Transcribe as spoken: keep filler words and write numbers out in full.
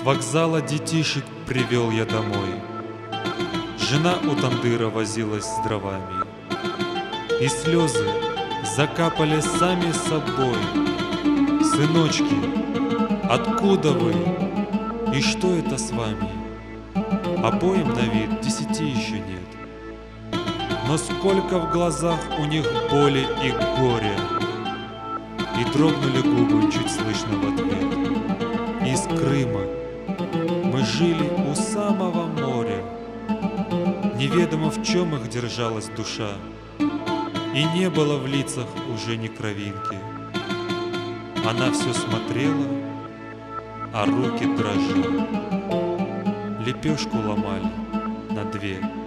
вокзала детишек привел я домой. Жена у тандыра возилась с дровами, и слезы закапали сами собой. Сыночки, откуда вы? И что это с вами? Обоим на вид десяти еще нет. Но сколько в глазах у них боли и горя. И дрогнули губы чуть слышно в ответ. Из Крыма мы жили у самого моря. Неведомо в чем их держалась душа, и не было в лицах уже ни кровинки. Она все смотрела, а руки дрожали. Лепешку ломали на две